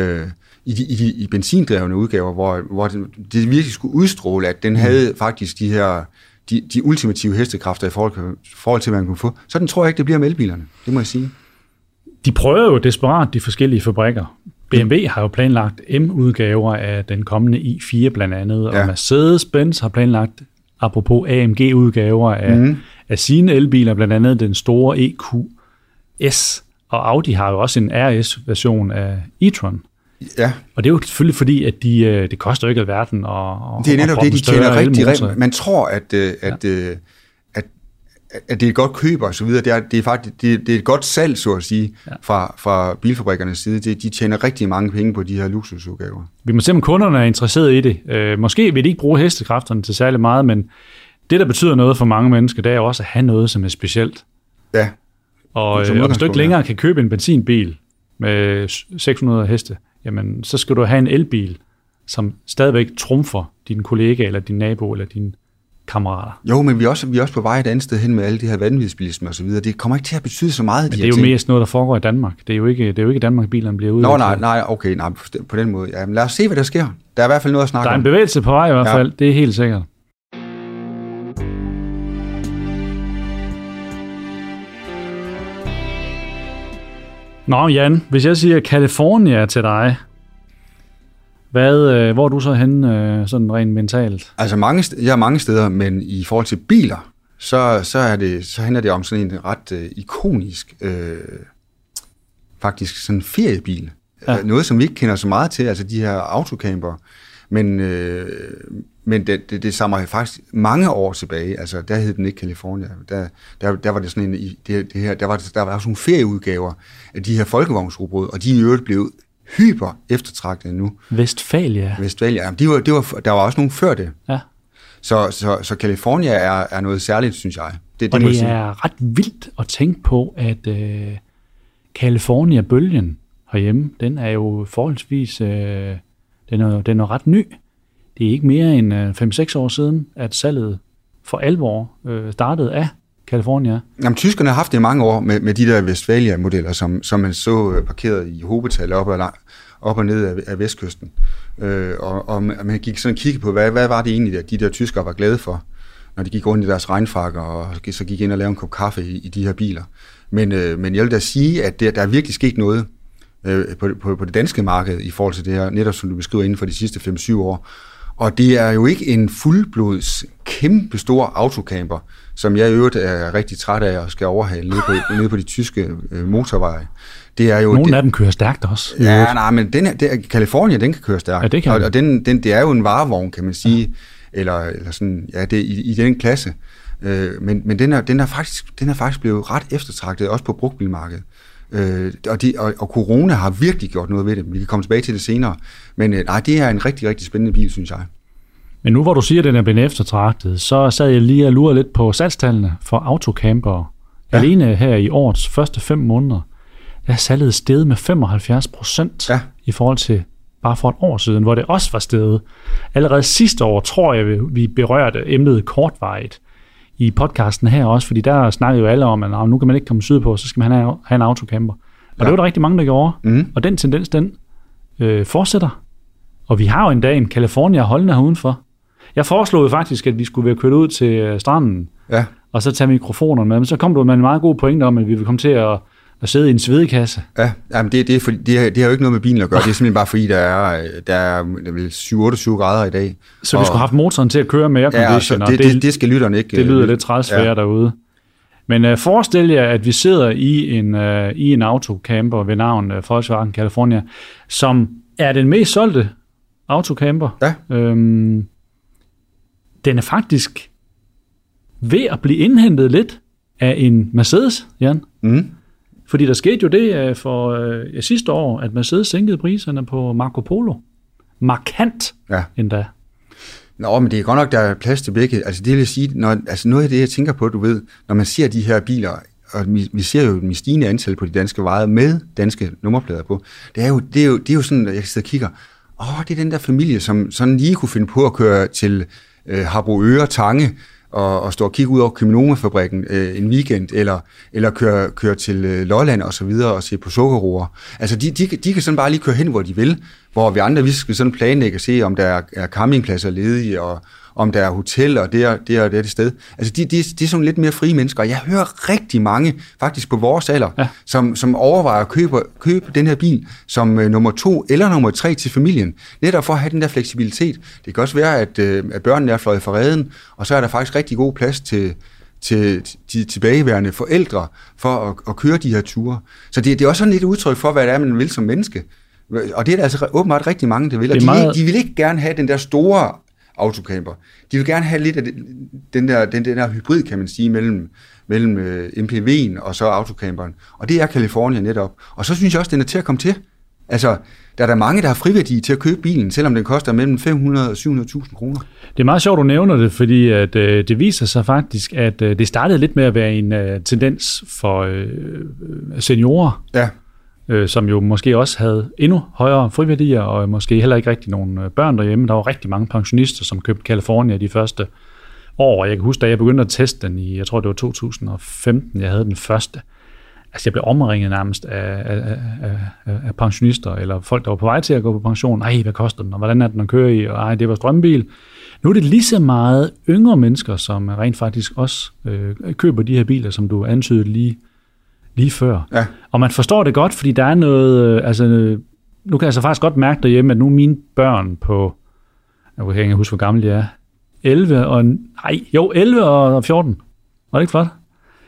I benzindrevne udgaver, hvor det virkelig skulle udstråle, at den havde faktisk de ultimative hestekræfter i forhold til, hvad man kunne få. Så den tror jeg ikke, det bliver med elbilerne. Det må jeg sige. De prøver jo desperat de forskellige fabrikker. BMW har jo planlagt M-udgaver af den kommende i4 blandt andet, og Mercedes-Benz har planlagt, apropos AMG-udgaver af sine elbiler, blandt andet den store EQS, og Audi har jo også en RS-version af e-tron. Ja. Og det er jo selvfølgelig fordi, at det koster jo ikke alverden. Det er netop det, de tjener rigtig. Man tror, at det er et godt køb og så videre. Det er faktisk det er et godt salg, så at sige, fra bilfabrikkernes side. De tjener rigtig mange penge på de her luksusudgaver. Vi må se, om kunderne er interesseret i det. Måske vil de ikke bruge hestekræfterne til særlig meget, men det, der betyder noget for mange mennesker, det er jo også at have noget, som er specielt. Ja. Og hvis du ikke længere kan købe en benzinbil med 600 heste, jamen, så skal du have en elbil, som stadigvæk trumfer din kollega, eller din nabo, eller dine kammerater. Jo, men vi er også på vej et andet sted hen med alle de her vanvidsbilisme og så videre. Det kommer ikke til at betyde så meget. Men det er jo mest noget, der foregår i Danmark. Det er jo ikke Danmark, bilerne bliver udviklet. Nej, på den måde. Ja, men lad os se, hvad der sker. Der er i hvert fald noget at snakke om. Der er en bevægelse på vej i hvert fald, det er helt sikkert. Nå, Jan, hvis jeg siger California til dig, hvor er du så henne, sådan rent mentalt? Altså, jeg er mange steder, men i forhold til biler, så handler det om sådan en ret ikonisk, faktisk sådan en feriebil. Ja. Noget, som vi ikke kender så meget til, altså de her autocamper. Men det samler faktisk mange år tilbage. Altså, der hed den ikke California. Der var det sådan en, der var sådan nogle ferieudgaver af de her folkevognsrugbrød, og de i øvrigt blev hyper eftertragtet nu. Westfalia. Der var også nogle før det. Ja. Så California er noget særligt, synes jeg. Det er ret vildt at tænke på, at California-bølgen herhjemme, den er jo forholdsvis, den er ret ny. Det er ikke mere end 5-6 år siden, at salget for alvor startede af California. Jamen, tyskerne har haft det i mange år med de der Westfalia-modeller, som man så parkeret i hobetal op og ned af vestkysten. Og man gik sådan og kiggede på, hvad var det egentlig, at de der tyskere var glade for, når de gik rundt i deres regnfrakker og så gik ind og lavede en kop kaffe i de her biler. Men jeg vil da sige, at der er virkelig sket noget på det danske marked i forhold til det her, netop som du beskriver inden for de sidste 5-7 år. Og det er jo ikke en fuldblods kæmpestor autocamper, som jeg i øvrigt er rigtig træt af og skal overhale nede på de tyske motorveje. Det er jo nogle af dem kører stærkt også. Ja, nej, men California, den kan køre stærkt. Ja, det kan. Og det er jo en varevogn, kan man sige, eller sådan, ja, det i den klasse. Men den er faktisk blevet ret eftertragtet, også på brugtbilmarkedet. Og corona har virkelig gjort noget ved det. Vi kan komme tilbage til det senere. Men nej, det er en rigtig, rigtig spændende bil, synes jeg. Men nu hvor du siger, at den er blevet eftertragtet, så sad jeg lige og lurede lidt på salgstallene for autocamper Ja. Alene her i årets første 5 måneder, der er salget steget med 75% i forhold til bare for et år siden, hvor det også var steget. Allerede sidste år, tror jeg, vi berørte emnet kortvarigt i podcasten her også, fordi der snakkede jo alle om, at nu kan man ikke komme sydpå, så skal man have en autocamper. Og det var der rigtig mange, der gjorde. Og den tendens, den fortsætter. Og vi har jo endda en California holdende her udenfor. Jeg foreslog jo faktisk, at vi skulle være kørt ud til stranden, og så tage mikrofonerne med. Men så kom du med en meget god pointe om, at vi vil komme til at sidde i en svedekasse. Ja, jamen det har jo ikke noget med bilen at gøre. Det er simpelthen bare fordi, der er 7-28 grader i dag. Så vi skulle have haft motoren til at køre med aircondition. Ja, det skal lytterne ikke. Det lyder lidt træls for jer derude. Men forestil jer, at vi sidder i en autocamper ved navn Volkswagen California, som er den mest solgte autocamper. Ja. Den er faktisk ved at blive indhentet lidt af en Mercedes, Jan. Fordi der skete jo det for sidste år, at Mercedes sænkede priserne på Marco Polo. Markant endda. Nå, men det er godt nok, der er plads til begge. Altså det vil jeg sige, noget af det, jeg tænker på, du ved, når man ser de her biler, og vi ser jo en stigende antal på de danske veje med danske nummerplader på, det er jo sådan, at jeg sidder og kigger, det er den der familie, som sådan lige kunne finde på at køre til Harboøre, Tange, og stå og kigge ud over Cheminova-fabrikken en weekend, eller køre til Lolland og så videre og se på sukkerroer. Altså de kan sådan bare lige køre hen, hvor de vil, hvor vi andre, vi skal sådan planlægge og se, om der er campingpladser ledige, og om der er hotel, og det er det sted. Altså de er sådan lidt mere frie mennesker, og jeg hører rigtig mange, faktisk på vores alder, som overvejer at købe den her bil som nummer 2 eller nummer 3 til familien, netop for at have den der fleksibilitet. Det kan også være, at børnene er fløjet fra reden, og så er der faktisk rigtig god plads til de tilbageværende forældre for at køre de her ture. Så det er også sådan lidt udtryk for, hvad det er, man vil som menneske. Og det er der altså åbenbart rigtig mange, der vil. Og de vil ikke gerne have den der store autocamper. De vil gerne have lidt af den der hybrid, kan man sige, mellem MPV'en og så autocamperen. Og det er California netop. Og så synes jeg også, den er til at komme til. Altså, der er der mange, der har friværdi til at købe bilen, selvom den koster mellem 500 og 700.000 kroner. Det er meget sjovt, du nævner det, fordi at, det viser sig faktisk, at det startede lidt med at være en tendens for seniorer. Ja. Som jo måske også havde endnu højere friværdier, og måske heller ikke rigtig nogen børn derhjemme. Der var rigtig mange pensionister, som købte California de første år. Jeg kan huske, da jeg begyndte at teste den i, jeg tror det var 2015, jeg havde den første. Altså jeg blev omringet nærmest af pensionister, eller folk, der var på vej til at gå på pension. Ej, hvad koster den, og hvordan er den at køre i, og ej, det var strømbil. Nu er det lige så meget yngre mennesker, som rent faktisk også køber de her biler, som du antydede lige før. Ja. Og man forstår det godt, fordi der er noget, nu kan jeg så faktisk godt mærke derhjemme, at nu mine børn på, jeg kan ikke huske, hvor gamle de er, 11 og 14. Var det ikke flot?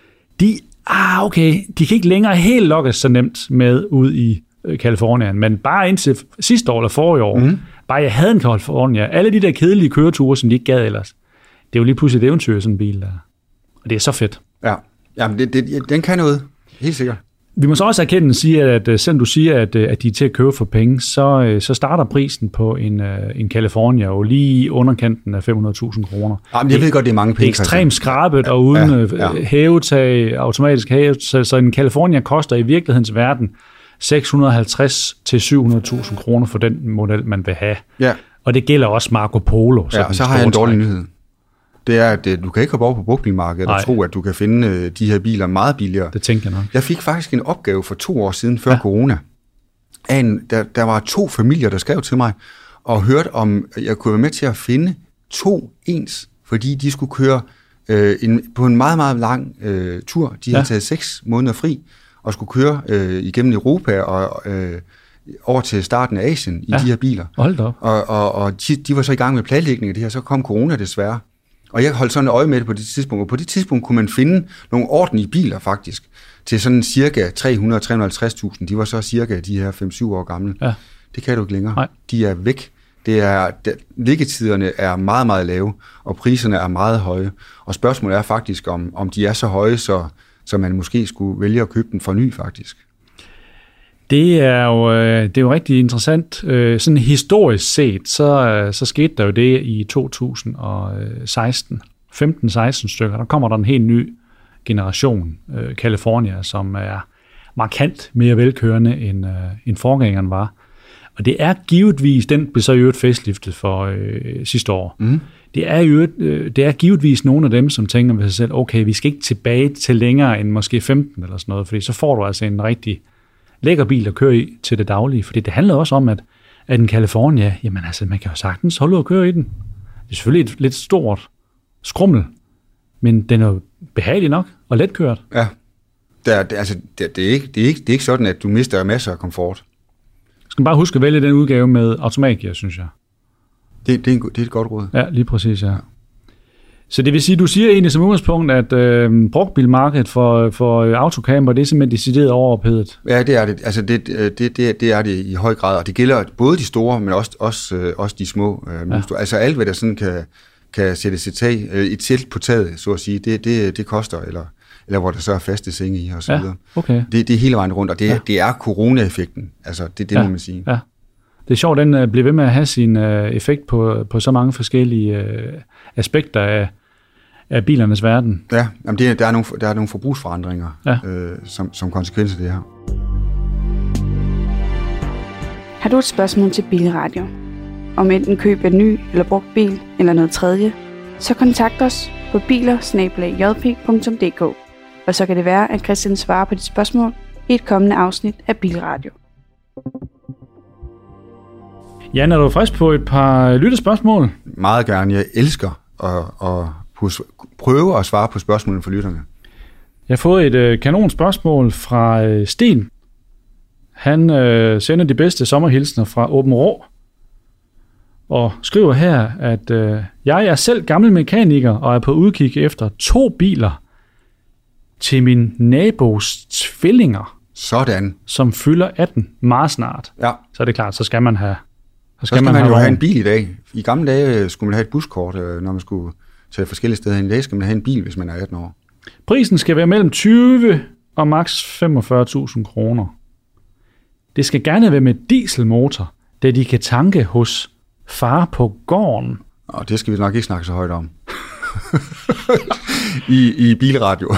De kan ikke længere helt lokkes så nemt med ud i Californien, men bare indtil sidste år eller forrige år, bare jeg havde en California, alle de der kedelige køreture, som de ikke gad ellers, det er jo lige pludselig et eventyr, sådan en bil der. Og det er så fedt. Ja, jamen den kan noget. Helt sikkert. Vi må så også erkende sige, at selvom du siger, at de er til at købe for penge, så starter prisen på en California jo lige underkanten af 500.000 kroner. Jamen, jeg ved godt, det er mange penge. Det er ekstremt skrabet og uden hævetag, automatisk hævetag, så en California koster i virkelighedens verden 650 til 700.000 kroner for den model, man vil have. Ja. Og det gælder også Marco Polo. Så har jeg en dårlig nyhed. Det er, at du kan ikke hoppe over på brugtbilmarkedet og tro, at du kan finde de her biler meget billigere. Det tænker jeg nok. Jeg fik faktisk en opgave for 2 år siden, før corona. Der var 2 familier, der skrev til mig og hørte, om jeg kunne være med til at finde 2 ens, fordi de skulle køre på en meget, meget lang tur. De havde taget 6 måneder fri og skulle køre igennem Europa og over til starten af Asien i de her biler. Hold da op. Og de var så i gang med planlægning af det her, så kom corona desværre. Og jeg holdt sådan et øje med det på det tidspunkt, og på det tidspunkt kunne man finde nogle ordentlige biler faktisk, til sådan cirka 300-350.000. De var så cirka de her 5-7 år gamle. Ja. Det kan du ikke længere. Nej. De er væk. Liggetiderne er meget, meget lave, og priserne er meget høje. Og spørgsmålet er faktisk, om de er så høje, så man måske skulle vælge at købe den for ny faktisk. Det er jo rigtig interessant. Sådan historisk set, så skete der jo det i 2016. 15-16 stykker. Der kommer der en helt ny generation, California, som er markant mere velkørende end forgængeren var. Og det er givetvis, den blev så i øvrigt faceliftet for sidste år. Det er givetvis nogle af dem, som tænker ved sig selv, okay, vi skal ikke tilbage til længere end måske 15 eller sådan noget, fordi så får du altså en rigtig lækker bil at køre i til det daglige. Fordi det handler også om, at en California, jamen altså, man kan jo sagtens holde ud at køre i den. Det er selvfølgelig et lidt stort skrummel, men den er jo behagelig nok og letkørt. Ja, det er ikke sådan, at du mister masser af komfort. Du skal bare huske at vælge den udgave med automatgear, synes jeg. Det er et godt råd. Ja, lige præcis, ja. Så det vil sige, du siger egentlig som udgangspunkt, at brugtbilmarkedet for autocamper, det er simpelthen decideret overophedet. Ja, det er det. Altså, det er det i høj grad, og det gælder både de store, men også de små. Altså alt, hvad der sådan kan sættes i tag, et telt på taget, så at sige, det koster, eller hvor der så er faste senge i, og så videre. Okay. Det er hele vejen rundt, og det er corona-effekten. Altså, det må man sige. Ja. Det er sjovt, den bliver ved med at have sin effekt på så mange forskellige aspekter af bilernes verden. Ja, jamen der er nogle forbrugsforandringer som konsekvens af det her. Har du et spørgsmål til Bilradio? Om enten køb en ny eller brugt bil eller noget tredje, så kontakt os på biler@jp.dk, og så kan det være, at Christian svarer på dit spørgsmål i et kommende afsnit af Bilradio. Jan, er du frisk på et par lytterspørgsmål? Meget gerne. Jeg elsker at prøve at svare på spørgsmålene for lytterne. Jeg har fået et kanon spørgsmål fra Sten. Han sender de bedste sommerhilsner fra Åben Rå og skriver her, at jeg er selv gammel mekaniker og er på udkig efter 2 biler til min nabos tvillinger. Sådan. Som fylder 18 meget snart. Ja. Så er det klart, så skal man have... Så skal man jo have en bil i dag. I gamle dage skulle man have et buskort, når man skulle tage forskellige steder hen. I dag skal man have en bil, hvis man er 18 år. Prisen skal være mellem 20 og maks 45.000 kroner. Det skal gerne være med dieselmotor, da de kan tanke hos far på gården. Og det skal vi nok ikke snakke så højt om. I bilradio.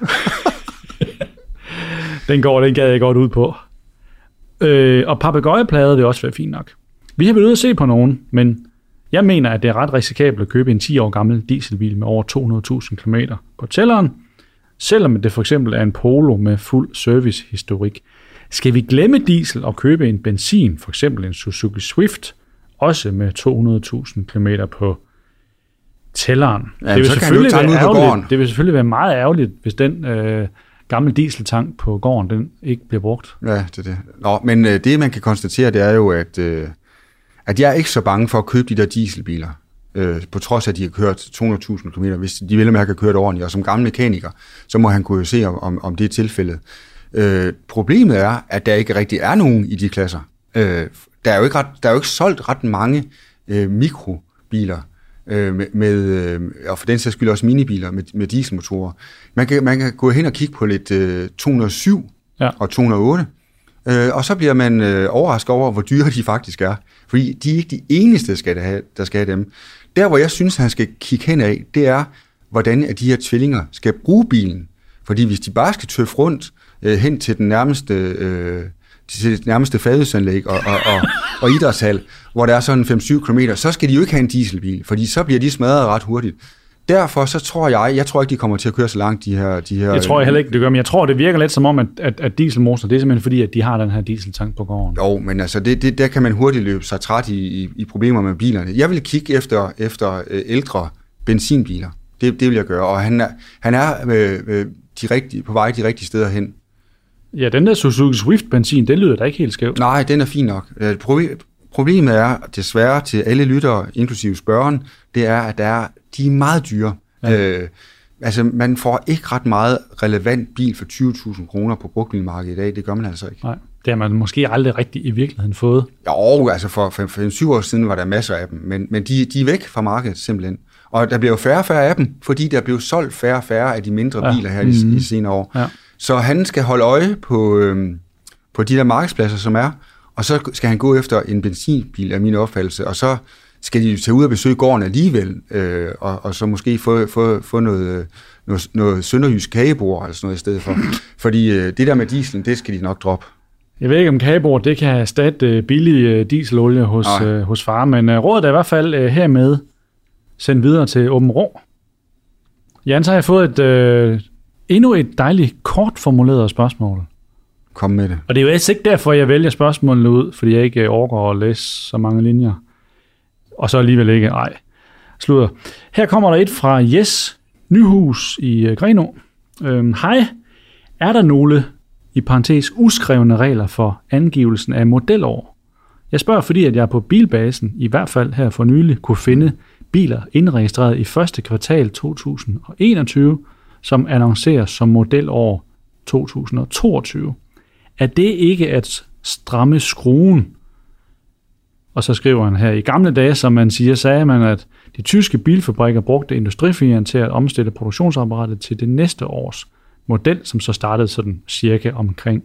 Den gad jeg godt ud på. Og papegøjeplade vil også være fint nok. Vi har været ude at se på nogen, men jeg mener, at det er ret risikabelt at købe en 10 år gammel dieselbil med over 200.000 km på tælleren, selvom det for eksempel er en Polo med fuld servicehistorik. Skal vi glemme diesel og købe en benzin, for eksempel en Suzuki Swift, også med 200.000 km på tælleren? Ja, det vil selvfølgelig være meget ærgerligt, hvis den gamle dieseltank på gården, den ikke bliver brugt. Ja, det er det. Nå, men det man kan konstatere, det er jo, at jeg er ikke så bange for at købe de der dieselbiler, på trods af, at de har kørt 200.000 km, hvis de vil have kørt ordentligt. Og som gammel mekaniker, så må han kunne se, om det er tilfældet. Problemet er, at der ikke rigtig er nogen i de klasser. Der er jo ikke solgt ret mange mikrobiler, og for den sags skyld også minibiler med dieselmotorer. Man kan gå hen og kigge på lidt 207 og 208, og så bliver man overrasket over, hvor dyre de faktisk er. Fordi de er ikke de eneste, der skal have dem. Der, hvor jeg synes, han skal kigge hen af, det er, hvordan at de her tvillinger skal bruge bilen. Fordi hvis de bare skal tøffe rundt hen til den nærmeste fadøsanlæg og idrætshal, hvor der er sådan 5-7 km, så skal de jo ikke have en dieselbil, fordi så bliver de smadret ret hurtigt. Derfor så tror jeg tror ikke, de kommer til at køre så langt, de her... Jeg tror heller ikke, det gør, men jeg tror, det virker lidt som om, at dieselmotor, det er simpelthen fordi, at de har den her dieseltank på gården. Jo, men altså, der kan man hurtigt løbe sig træt i problemer med bilerne. Jeg vil kigge efter ældre benzinbiler. Det vil jeg gøre, og han er på vej de rigtige steder hen. Ja, den der Suzuki Swift benzin, den lyder da ikke helt skævt. Nej, den er fin nok. Problemet er desværre til alle lyttere, inklusive spørgeren, det er, at de er meget dyre. Ja. Altså, man får ikke ret meget relevant bil for 20.000 kroner på brugtbilmarkedet i dag. Det gør man altså ikke. Nej, det har man måske aldrig rigtig i virkeligheden fået. Jo, altså for 7 år siden var der masser af dem, men de er væk fra markedet simpelthen. Og der bliver jo færre og færre af dem, fordi der blev solgt færre og færre af de mindre biler her i senere år. Ja. Så han skal holde øje på de der markedspladser, som er, og så skal han gå efter en benzinbil, af min opfattelse, og så skal de tage ud og besøge gården alligevel, og så måske få noget sønderjysk kagebord eller sådan noget i stedet for. Fordi det der med dieselen, det skal de nok droppe. Jeg ved ikke, om kagebord det kan erstatte billig dieselolie hos far, men rådet er i hvert fald hermed sendt videre til Åben Rå. Jan, så har jeg fået endnu et dejligt kort formuleret spørgsmål. Kom med det. Og det er jo altså ikke derfor, jeg vælger spørgsmålene ud, fordi jeg ikke overgår at læse så mange linjer. Og så alligevel ikke. Slutter. Her kommer der et fra Jes Nyhus i Grenå. Hej, er der nogle, i parentes, uskrevne regler for angivelsen af modelår? Jeg spørger, fordi at jeg på Bilbasen, i hvert fald her for nylig, kunne finde biler indregistreret i første kvartal 2021, som annonceres som modelår 2022. Er det ikke at stramme skruen? Og så skriver han her, i gamle dage, som man siger, sagde man, at de tyske bilfabrikker brugte industrifirmaen til at omstille produktionsapparatet til det næste års model, som så startede sådan cirka omkring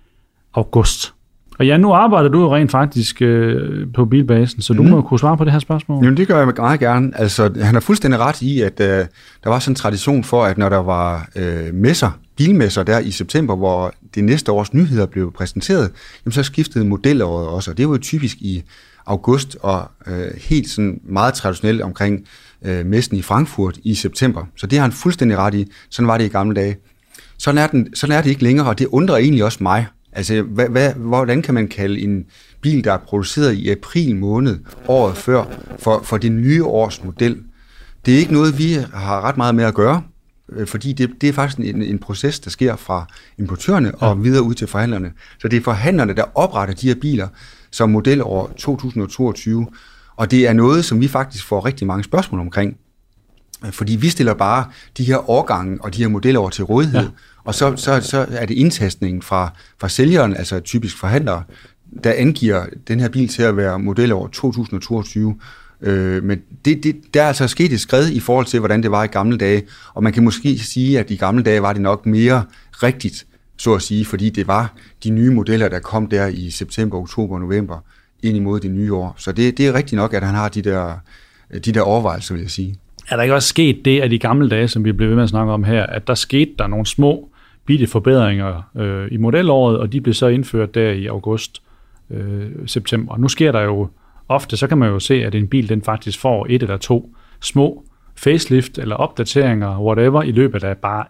august. Og ja, nu arbejder du rent faktisk på Bilbasen, så du må kunne svare på det her spørgsmål. Jamen, det gør jeg meget gerne. Altså, han har fuldstændig ret i, at der var sådan en tradition for, at når der var bilmesser der i september, hvor det næste års nyheder blev præsenteret, jamen, så skiftede modelåret også, og det var jo typisk i august og helt sådan meget traditionelt omkring messen i Frankfurt i september. Så det har han fuldstændig ret i. Sådan var det i gamle dage. Sådan er det ikke længere, og det undrer egentlig også mig. Altså, hvordan kan man kalde en bil, der er produceret i april måned året før, for det nye års model? Det er ikke noget, vi har ret meget med at gøre, fordi det er faktisk en proces, der sker fra importørerne og videre ud til forhandlerne. Så det er forhandlerne, der opretter de her biler som modelår 2022, og det er noget, som vi faktisk får rigtig mange spørgsmål omkring. Fordi vi stiller bare de her årgange og de her modelår til rådighed, og så er det indtastningen fra sælgeren, altså typisk forhandlere, der angiver den her bil til at være modelår 2022. Men der er altså sket et skred i forhold til, hvordan det var i gamle dage, og man kan måske sige, at i gamle dage var det nok mere rigtigt, så at sige, fordi det var de nye modeller, der kom der i september, oktober og november ind imod det nye år. Så det er rigtigt nok, at han har de der overvejelser, vil jeg sige. Er der ikke også sket det, at i gamle dage, som vi blev ved med at snakke om her, at der skete der nogle små bitte forbedringer i modelåret, og de blev så indført der i august, september. Nu sker der jo ofte, så kan man jo se, at en bil den faktisk får 1 eller 2 små facelift eller opdateringer, whatever, i løbet af bare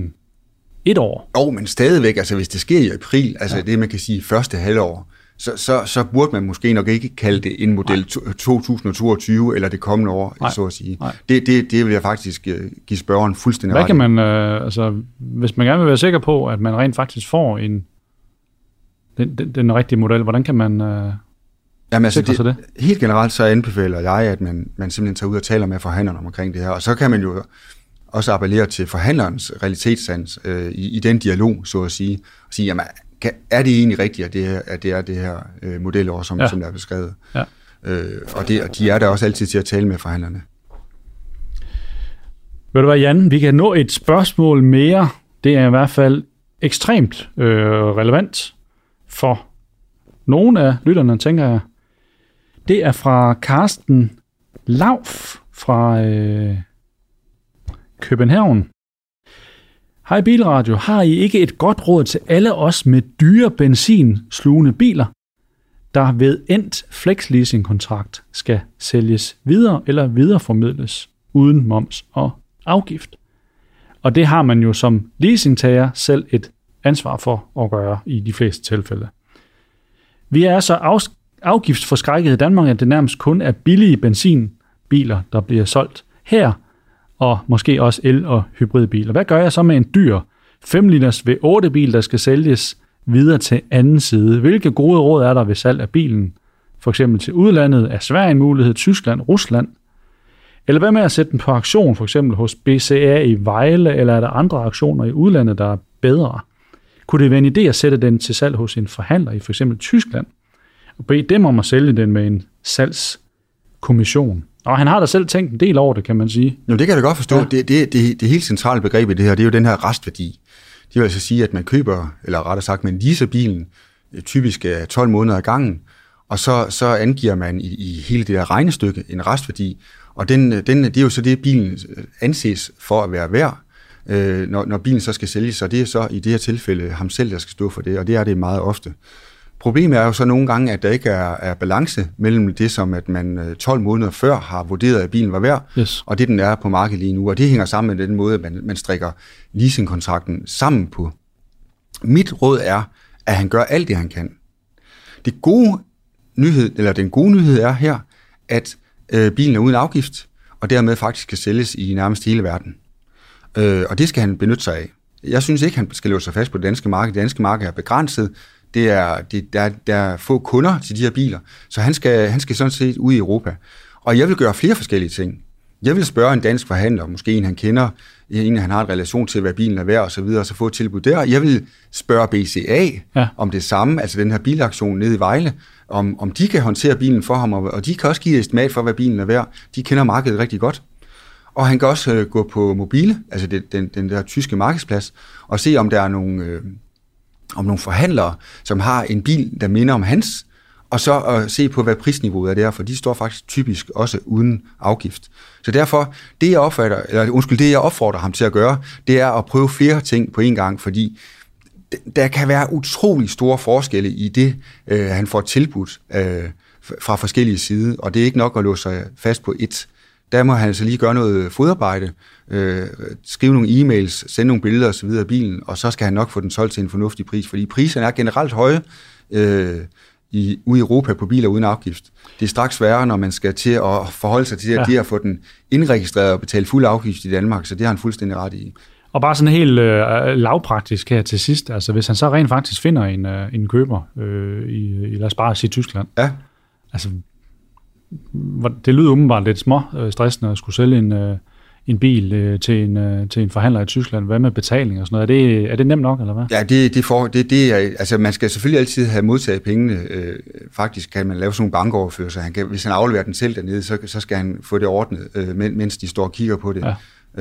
et år. Men stadigvæk, altså hvis det sker i april, altså det man kan sige første halvår, så burde man måske nok ikke kalde det en model 2022 eller det kommende år, så at sige. Det vil jeg faktisk give spørgeren fuldstændig ret. Hvad kan man, hvis man gerne vil være sikker på, at man rent faktisk får den rigtige model, hvordan kan man sikre sig det? Helt generelt så anbefaler jeg, at man simpelthen tager ud og taler med forhandlerne omkring det her, og så kan man jo også appellere til forhandlerens realitetssans i den dialog, så at sige, og sige, jamen, er det egentlig rigtigt, at det er det her modelår, som der er beskrevet? Ja. Og de er der også altid til at tale med forhandlerne. Ved du hvad, Jan? Vi kan nå et spørgsmål mere. Det er i hvert fald ekstremt relevant for nogle af lytterne, tænker jeg. Det er fra Carsten Lauf fra København. Hej Bilradio, har I ikke et godt råd til alle os med dyre benzinslugende biler, der ved endt flexleasingkontrakt skal sælges videre eller videreformidles uden moms og afgift? Og det har man jo som leasingtager selv et ansvar for at gøre i de fleste tilfælde. Vi er så afgiftsforskrækket i Danmark, at det nærmest kun er billige benzinbiler, der bliver solgt her, og måske også el- og hybridbiler. Hvad gør jeg så med en dyr 5-liters V8-bil, der skal sælges videre til anden side? Hvilke gode råd er der ved salg af bilen? For eksempel til udlandet, er Sverige en mulighed, Tyskland, Rusland? Eller hvad med at sætte den på auktion, for eksempel hos BCA i Vejle, eller er der andre auktioner i udlandet, der er bedre? Kunne det være en idé at sætte den til salg hos en forhandler i for eksempel Tyskland, og bede dem om at sælge den med en salgskommission? Og han har da selv tænkt en del over det, kan man sige. Jo, det kan jeg da godt forstå. Ja. Det helt centrale begreb i det her, det er jo den her restværdi. Det vil altså sige, at man køber, eller rettere sagt, man leaser bilen, typisk 12 måneder ad gangen, og så angiver man i hele det her regnestykke en restværdi, og det er jo så det, bilen anses for at være værd, når bilen så skal sælges, så det er så i det her tilfælde ham selv, der skal stå for det, og det er det meget ofte. Problemet er jo så nogle gange, at der ikke er balance mellem det, som at man 12 måneder før har vurderet, at bilen var værd, og det, den er på markedet lige nu. Og det hænger sammen med den måde, at man strikker leasingkontrakten sammen på. Mit råd er, at han gør alt det, han kan. Den gode nyhed er her, at bilen er uden afgift, og dermed faktisk kan sælges i nærmest hele verden. Og det skal han benytte sig af. Jeg synes ikke, han skal løbe sig fast på det danske marked. Det danske marked er begrænset. Der er få kunder til de her biler, så han skal sådan set ud i Europa. Og jeg vil gøre flere forskellige ting. Jeg vil spørge en dansk forhandler, måske en han kender, en han har en relation til, hvad bilen er værd og så videre, og så få et tilbud der. Jeg vil spørge BCA om det samme, altså den her bilaktion nede i Vejle, om de kan håndtere bilen for ham, og de kan også give et estimat for, hvad bilen er værd. De kender markedet rigtig godt. Og han kan også gå på Mobile, altså den der tyske markedsplads, og se, om der er nogle forhandlere, som har en bil, der minder om hans, og så se på, hvad prisniveauet er der, for de står faktisk typisk også uden afgift. Så derfor, det jeg opfordrer ham til at gøre, det er at prøve flere ting på en gang, fordi der kan være utrolig store forskelle i det, han får tilbudt fra forskellige sider, og det er ikke nok at låse sig fast på ét. Der må han altså lige gøre noget fodarbejde, skrive nogle e-mails, sende nogle billeder osv. af bilen, og så skal han nok få den solgt til en fornuftig pris, fordi priserne er generelt høje ude i Europa på biler uden afgift. Det er straks sværere, når man skal til at forholde sig til det at få den indregistreret og betale fuld afgift i Danmark, så det har han fuldstændig ret i. Og bare sådan helt lavpraktisk her til sidst, altså hvis han så rent faktisk finder en køber i lad os bare sige Tyskland, altså det lyder umiddelbart lidt små stressende at skulle sælge en bil til en forhandler i Tyskland. Hvad med betaling og sådan noget? Er det nemt nok, eller hvad? Ja, det er, altså man skal selvfølgelig altid have modtaget pengene. Faktisk kan man lave sådan nogle bankoverførsler. Hvis han afleverer den selv dernede, så skal han få det ordnet, mens de står og kigger på det. Ja.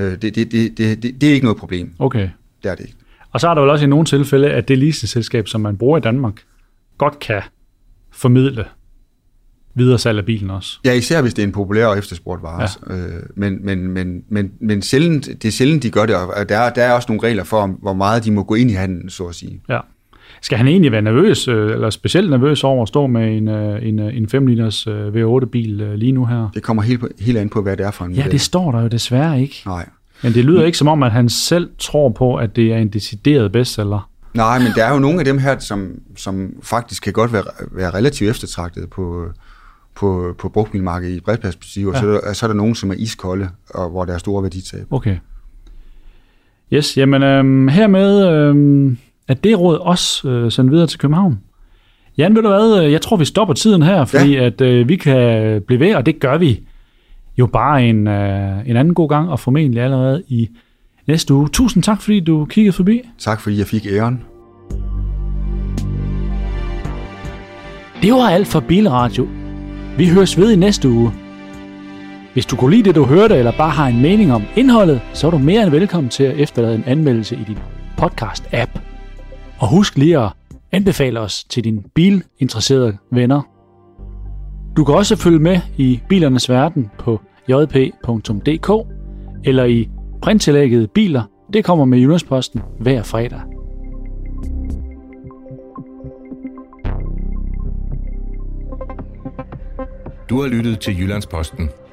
Det er ikke noget problem. Okay. Det er det ikke. Og så er der vel også i nogle tilfælde, at det leasingselskab, som man bruger i Danmark, godt kan formidle videre salg af bilen også. Ja, især hvis det er en populær og efterspurgt vare. Ja. Men sjældent, det er sjældent, de gør det, og der er også nogle regler for, hvor meget de må gå ind i handlen, så at sige. Ja. Skal han egentlig være nervøs, eller specielt nervøs over at stå med en 5-liters V8-bil lige nu her? Det kommer helt an på, hvad det er for en model. Ja, det står der jo desværre ikke. Nej. Men det lyder ikke som om, at han selv tror på, at det er en decideret bestseller. Nej, men der er jo nogle af dem her, som faktisk kan godt være relativt eftertragtet på brugtbilmarkedet i et bredt perspektiv, og så er der nogen, som er iskolde, og hvor der er store værditab. Okay. Yes, jamen hermed er det råd også sendt videre til København. Jan, ved du hvad? Jeg tror, vi stopper tiden her, fordi at vi kan blive ved, og det gør vi jo bare en anden god gang, og formentlig allerede i næste uge. Tusind tak, fordi du kiggede forbi. Tak, fordi jeg fik æren. Det var alt for Bilradio. Vi høres ved i næste uge. Hvis du kunne lide det, du hørte, eller bare har en mening om indholdet, så er du mere end velkommen til at efterlade en anmeldelse i din podcast-app. Og husk lige at anbefale os til dine bilinteresserede venner. Du kan også følge med i bilernes verden på jp.dk eller i printtillægget Biler. Det kommer med Jyllandsposten hver fredag. Du har lyttet til Jyllandsposten.